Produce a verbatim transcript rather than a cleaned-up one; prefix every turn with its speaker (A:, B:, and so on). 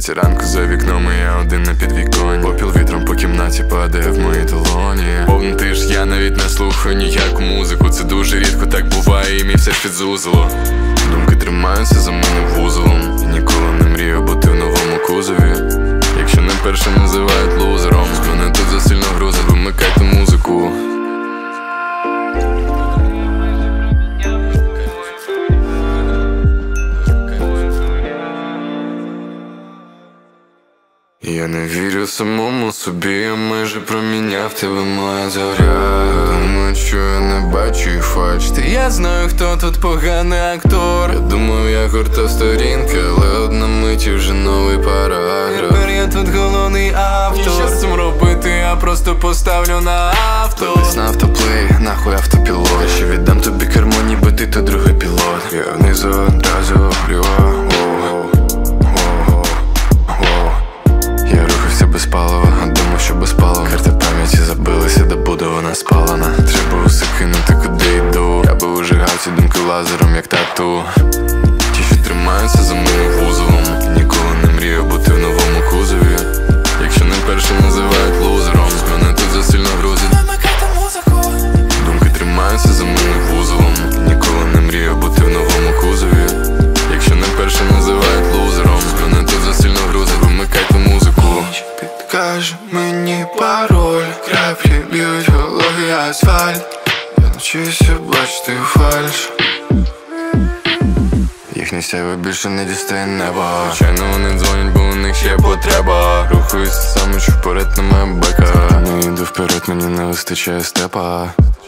A: Третя ранку за вікном, і я один на підвіконні. Попіл вітром по кімнаті падає в мої долоні. Повний тиж, я навіть не слухаю ніяку музику. Це дуже рідко так буває, і мій все ж підзузило. Думки тримаються за мене вузолом. І ніколи не мрію бути в новому кузові. Якщо не першим називають лузером, мене тут засильно грузить, вимикайте музику. Я не вірю самому собі, я майже проміняв тебе, моя зоря. Думаю, що я не бачу і фальш. Та я знаю, хто тут поганий актор. Я думав, я горта сторінка, але одна мить і вже новий параграф. Тепер я тут головний автор. І що з цим робити, я просто поставлю на авто. Повісь на автоплей, нахуй автопілот. Я ще віддам тобі кермо, ніби ти то другий пілот. Я внизу одразу горю. Без палива, а думав, що без палива. Карта пам'яті забилася, де буде вона спалена. Треба усе кинути, куди йду. Я би вижигав ці думки лазером, як тату. Ті, що тримаються за моїм вузолом. Ніколи не мрію бути в новому кузові. Якщо не першим називають лузером, мене тут засильно грузить. Думки тримаються за моїм вузолом. Ніколи не мрію бути в новому кузові. Якщо не першим називають лузером, мене тут засильно грузить. Вимикайте музику.
B: Підкаже мені пароль. Краплі б'ють вологий асфальт. Я навчився бачити фальш.
A: Їхнє сяйво більше не дістає неба. Звичайно вони дзвонять, бо у них є потреба. Рухаюся саме, що вперед немає бека. Не йду вперед, мені не вистачає степа.